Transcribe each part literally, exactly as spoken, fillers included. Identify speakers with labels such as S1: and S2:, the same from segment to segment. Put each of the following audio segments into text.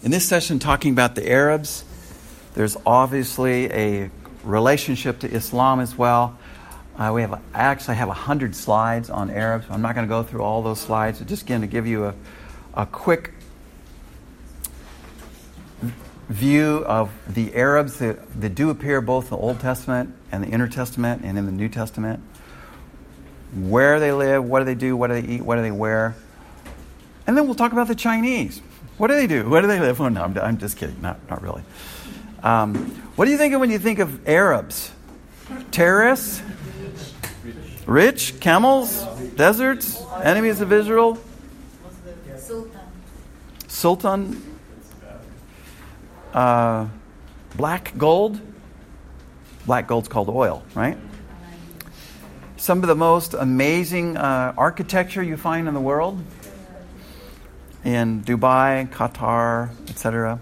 S1: In this session, talking about the Arabs, there's obviously a relationship to Islam as well. Uh, we have, I actually have a hundred slides on Arabs. I'm not going to go through all those slides. I'm just going to give you a, a quick view of the Arabs that, that do appear both in the Old Testament and the Intertestament and in the New Testament. Where they live, what do they do, what do they eat, what do they wear. And then we'll talk about the Chinese. What do they do? Where do they live? Oh, no, I'm, I'm just kidding. Not, not really. Um, what do you think of when you think of Arabs? Terrorists? Rich? Camels? Deserts? Enemies of Israel?
S2: Sultan.
S1: Sultan? Uh, black gold? Black gold's called oil, right? Some of the most amazing uh, architecture you find in the world? In Dubai, Qatar, et cetera.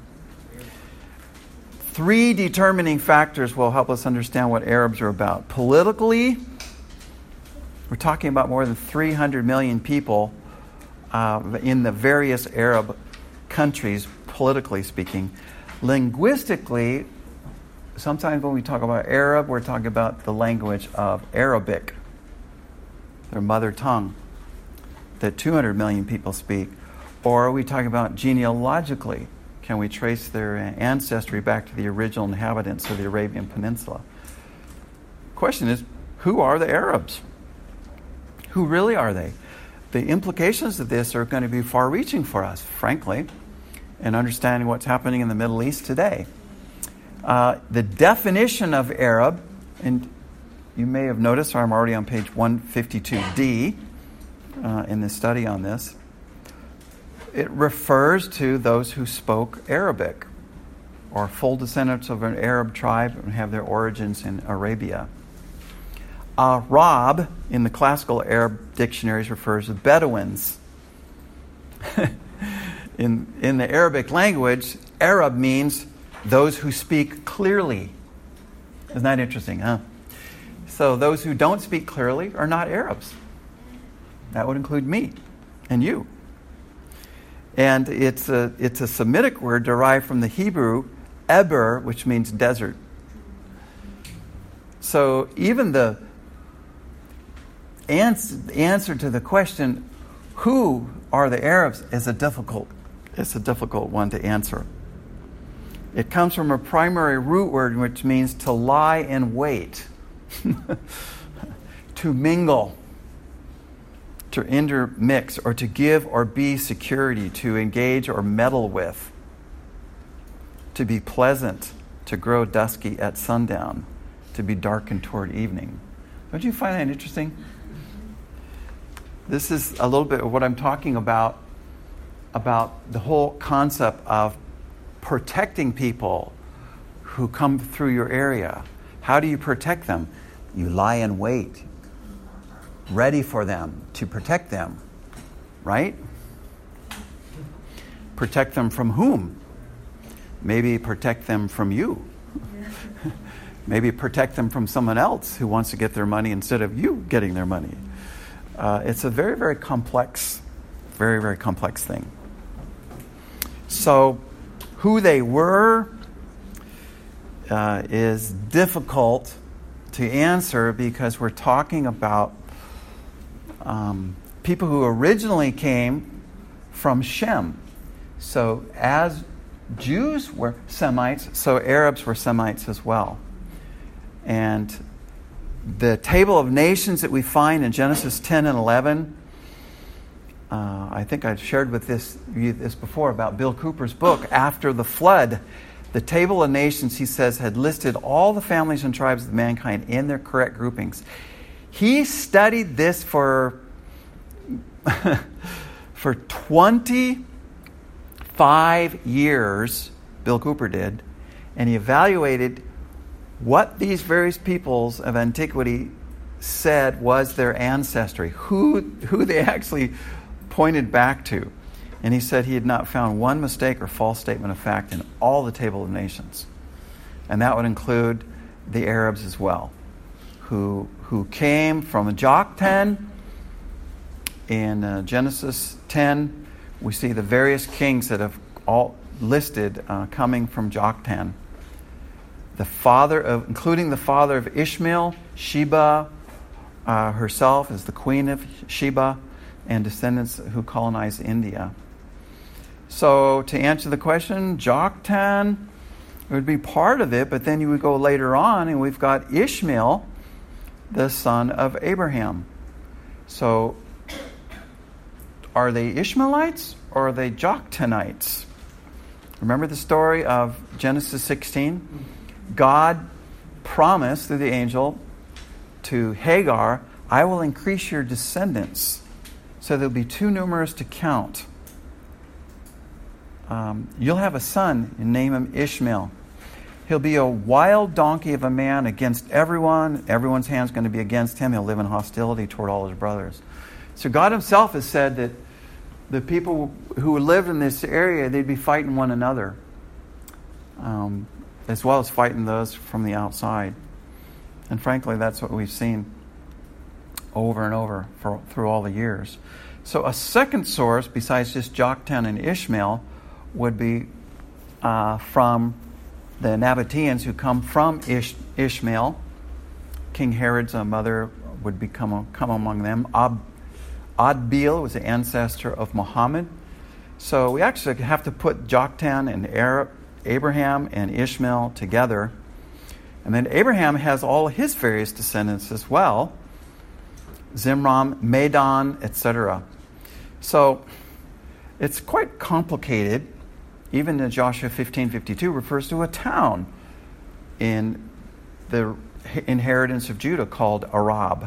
S1: Three determining factors will help us understand what Arabs are about. Politically, we're talking about more than three hundred million people uh, in the various Arab countries, politically speaking. Linguistically, sometimes when we talk about Arab, we're talking about the language of Arabic, their mother tongue, that two hundred million people speak. Or are we talking about genealogically? Can we trace their ancestry back to the original inhabitants of the Arabian Peninsula? Question is, who are the Arabs? Who really are they? The implications of this are going to be far-reaching for us, frankly, in understanding what's happening in the Middle East today. Uh, the definition of Arab, and you may have noticed, I'm already on page one fifty-two D uh, in the study on this. It refers to those who spoke Arabic or full descendants of an Arab tribe and have their origins in Arabia. Arab, in the classical Arab dictionaries, refers to Bedouins. in, in the Arabic language, Arab means those who speak clearly. Isn't that interesting, huh? So those who don't speak clearly are not Arabs. That would include me and you. And it's a it's a Semitic word derived from the Hebrew eber, which means desert. So even the answer, answer to the question, who are the Arabs, is a difficult it's a difficult one to answer. It comes from a primary root word which means to lie in wait, to mingle, to intermix, or to give or be security, to engage or meddle with, to be pleasant, to grow dusky at sundown, to be darkened toward evening. Don't you find that interesting? This is a little bit of what I'm talking about, about the whole concept of protecting people who come through your area. How do you protect them? You lie in wait, ready for them, to protect them, right? Protect them from whom? Maybe protect them from you. Maybe protect them from someone else who wants to get their money instead of you getting their money. Uh, it's a very, very complex, very, very complex thing. So, who they were uh, is difficult to answer because we're talking about Um, people who originally came from Shem. So as Jews were Semites, so Arabs were Semites as well. And the table of nations that we find in Genesis ten and eleven, uh, I think I've shared with this, you this before about Bill Cooper's book, After the Flood. The table of nations, he says, had listed all the families and tribes of mankind in their correct groupings. He studied this for for twenty-five years, Bill Cooper did, and he evaluated what these various peoples of antiquity said was their ancestry, who who they actually pointed back to. And he said he had not found one mistake or false statement of fact in all the table of nations. And that would include the Arabs as well, who who came from Joktan. In uh, Genesis ten, we see the various kings that have all listed uh, coming from Joktan. The father of, including the father of Ishmael, Sheba uh, herself is the queen of Sheba, and descendants who colonized India. So to answer the question, Joktan would be part of it, but then you would go later on and we've got Ishmael, the son of Abraham. So are they Ishmaelites or are they Joktanites? Remember the story of Genesis sixteen? God promised through the angel to Hagar, I will increase your descendants so they'll be too numerous to count. Um, you'll have a son and name him Ishmael. He'll be a wild donkey of a man against everyone. Everyone's hand's going to be against him. He'll live in hostility toward all his brothers. So God himself has said that the people who lived in this area, they'd be fighting one another, um, as well as fighting those from the outside. And frankly, that's what we've seen over and over for, through all the years. So a second source, besides just Joktan and Ishmael, would be uh, from the Nabateans who come from Ish- Ishmael. King Herod's uh, mother would become come among them. Ab- Adbil was the ancestor of Muhammad. So we actually have to put Joktan and Arab, Abraham and Ishmael together. And then Abraham has all his various descendants as well. Zimram, Medan, et cetera. So it's quite complicated. Even in Joshua fifteen fifty-two refers to a town in the inheritance of Judah called Arab.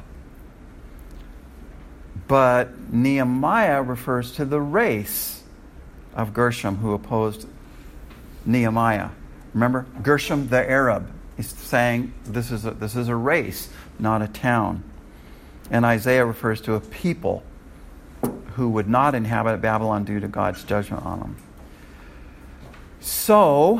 S1: But Nehemiah refers to the race of Gershom who opposed Nehemiah. Remember, Gershom the Arab. He's saying this is a, this is a race, not a town. And Isaiah refers to a people who would not inhabit Babylon due to God's judgment on them. So,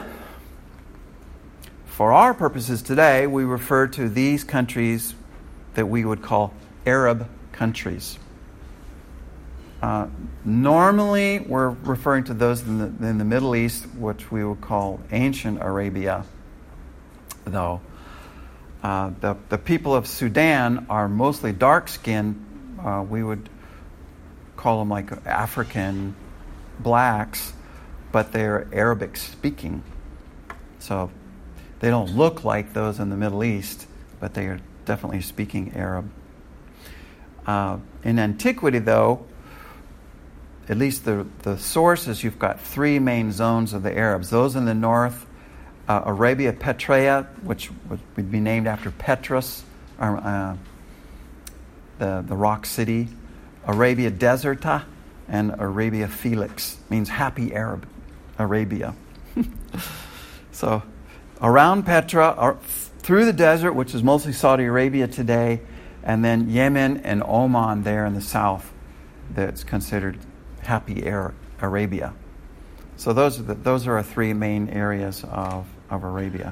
S1: for our purposes today, we refer to these countries that we would call Arab countries. Uh, normally, we're referring to those in the, in the Middle East, which we would call ancient Arabia, though. Uh, the, the people of Sudan are mostly dark-skinned. Uh, we would call them like African blacks, but they're Arabic-speaking. So they don't look like those in the Middle East, but they are definitely speaking Arab. Uh, in antiquity, though, at least the, the sources, you've got three main zones of the Arabs. Those in the north, uh, Arabia Petraea, which would be named after Petrus, or, uh, the, the rock city. Arabia Deserta, and Arabia Felix, means happy Arab Arabia. So around Petra, or through the desert, which is mostly Saudi Arabia today, and then Yemen and Oman there in the south, that's considered happy Arabia. So those are the, those are our three main areas of, of Arabia.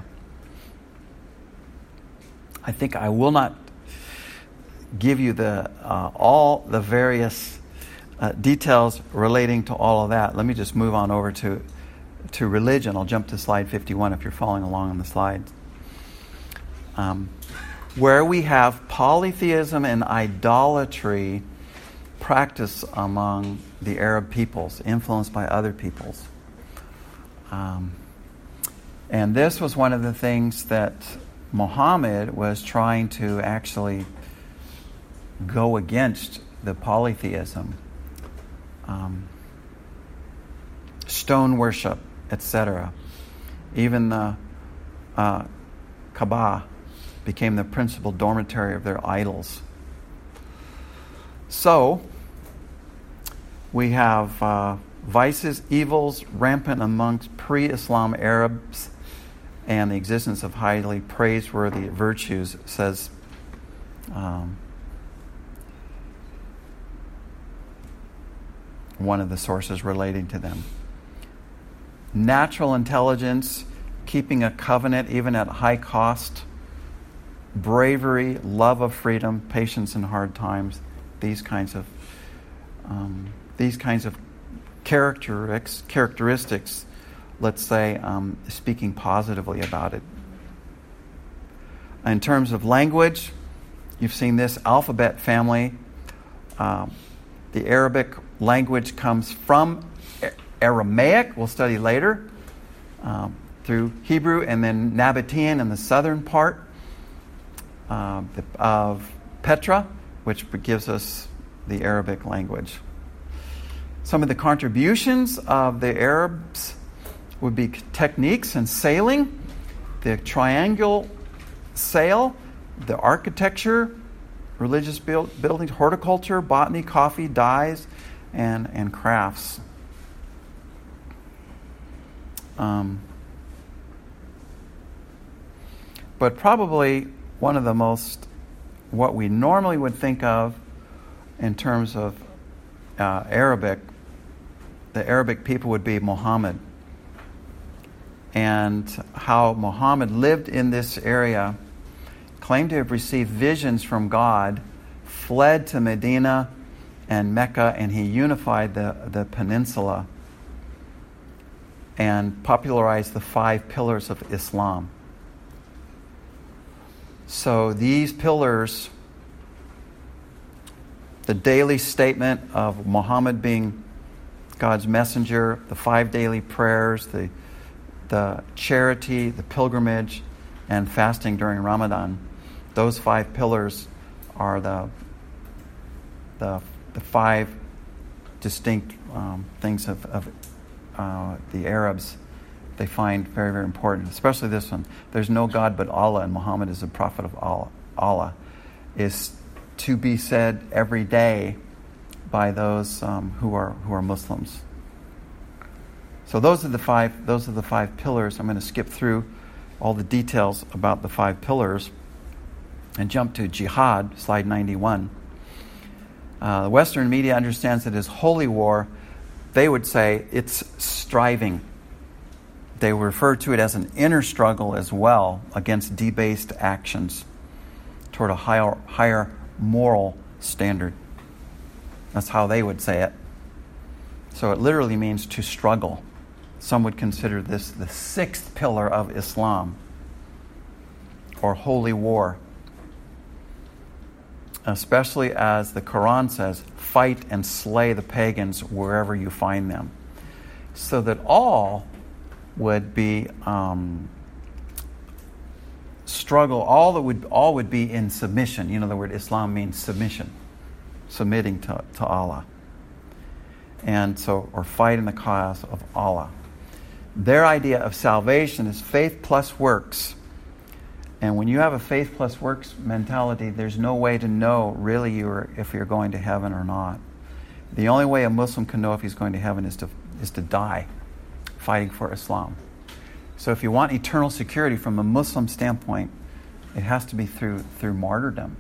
S1: I think I will not give you the uh, all the various uh, details relating to all of that. Let me just move on over to to religion. I'll jump to slide fifty-one if you're following along on the slides. Um, where we have polytheism and idolatry practiced among the Arab peoples, influenced by other peoples. Um, and this was one of the things that Muhammad was trying to actually go against, the polytheism, um, stone worship, et cetera. Even the uh, Kaaba became the principal dormitory of their idols. So, we have uh, vices, evils rampant amongst pre-Islam Arabs, and the existence of highly praiseworthy virtues, says um, one of the sources relating to them. Natural intelligence, keeping a covenant even at high cost, bravery, love of freedom, patience in hard times, these kinds of um, these kinds of characteristics characteristics let's say, um, speaking positively about it. In terms of language, you've seen this alphabet family. Um, the Arabic language comes from Aramaic, we'll study later, um, through Hebrew, and then Nabatean in the southern part uh, of Petra, which gives us the Arabic language. Some of the contributions of the Arabs would be techniques in sailing, the triangular sail, the architecture, religious build, buildings, horticulture, botany, coffee, dyes, and, and crafts. Um, but probably one of the most, what we normally would think of in terms of uh, Arabic, the Arabic people would be Muhammad. And how Muhammad lived in this area, claimed to have received visions from God, fled to Medina and Mecca, and he unified the, the peninsula and popularized the five pillars of Islam. So these pillars, the daily statement of Muhammad being God's messenger, the five daily prayers, the the charity, the pilgrimage, and fasting during Ramadan. Those five pillars are the the, the five distinct um, things of, of uh, the Arabs they find very, very important, especially this one. There's no God but Allah, and Muhammad is a prophet of Allah. Allah is to be said every day by those um, who are who are Muslims. So those are the five. Those are the five pillars. I'm going to skip through all the details about the five pillars and jump to jihad, slide ninety-one. Uh, the Western media understands it as holy war. They would say it's striving. They refer to it as an inner struggle as well against debased actions toward a higher, higher moral standard. That's how they would say it. So it literally means to struggle. Some would consider this the sixth pillar of Islam, or holy war. Especially as the Quran says, fight and slay the pagans wherever you find them. So that all would be um, struggle, all that would all would be in submission. You know, the word Islam means submission, submitting to, to Allah. And so, or fight in the cause of Allah. Their idea of salvation is faith plus works. And when you have a faith plus works mentality, there's no way to know really you're, if you're going to heaven or not. The only way a Muslim can know if he's going to heaven is to is to die fighting for Islam. So if you want eternal security from a Muslim standpoint, it has to be through through martyrdom.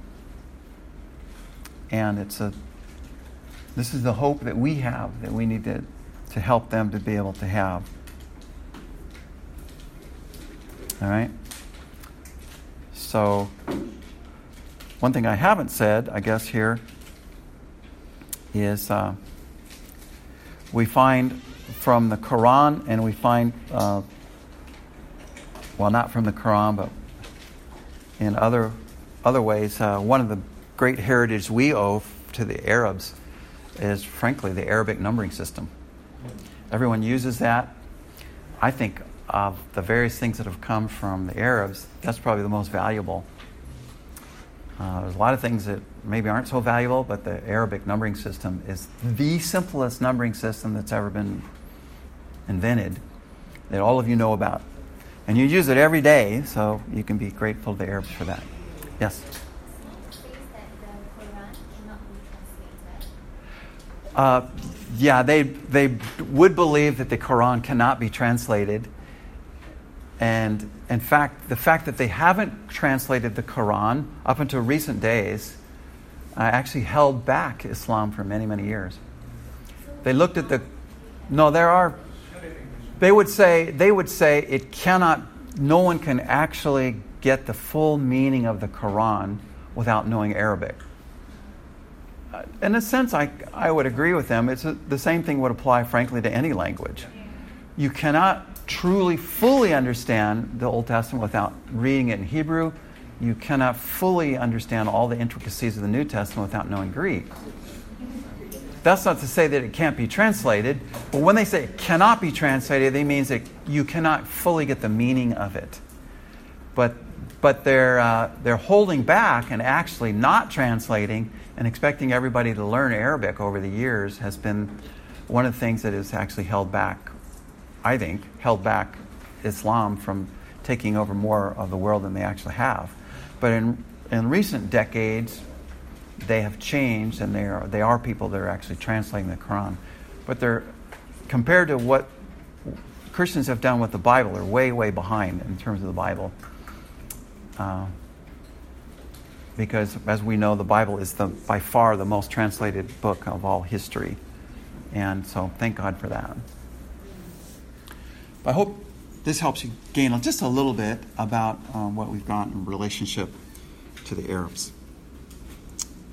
S1: And it's a this is the hope that we have, that we need to, to help them to be able to have. All right? So, one thing I haven't said, I guess, here is uh, we find from the Quran, and we find, uh, well, not from the Quran, but in other other ways, uh, one of the great heritage we owe to the Arabs is, frankly, the Arabic numbering system. Everyone uses that. I think of the various things that have come from the Arabs, that's probably the most valuable. Uh, there's a lot of things that maybe aren't so valuable, but the Arabic numbering system is the simplest numbering system that's ever been invented, that all of you know about. And you use it every day, so you can be grateful to the Arabs for that. Yes? Uh, yeah, they they would believe that the Quran cannot be translated. And in fact, the fact that they haven't translated the Quran up until recent days uh, actually held back Islam for many, many years. They looked at the... No, there are... They would say they would say it cannot... No one can actually get the full meaning of the Quran without knowing Arabic. In a sense, I, I would agree with them. It's a, the same thing would apply, frankly, to any language. You cannot truly, fully understand the Old Testament without reading it in Hebrew. You cannot fully understand all the intricacies of the New Testament without knowing Greek. That's not to say that it can't be translated, but when they say it cannot be translated, it means that you cannot fully get the meaning of it. But but they're uh, they're holding back and actually not translating and expecting everybody to learn Arabic over the years has been one of the things that has actually held back, I think, held back Islam from taking over more of the world than they actually have. But in in recent decades, they have changed, and they are they are people that are actually translating the Quran. But they're, compared to what Christians have done with the Bible, they're way, way behind in terms of the Bible. Uh, because, as we know, the Bible is the by far the most translated book of all history. And so thank God for that. I hope this helps you gain just a little bit about um, what we've got in relationship to the Arabs.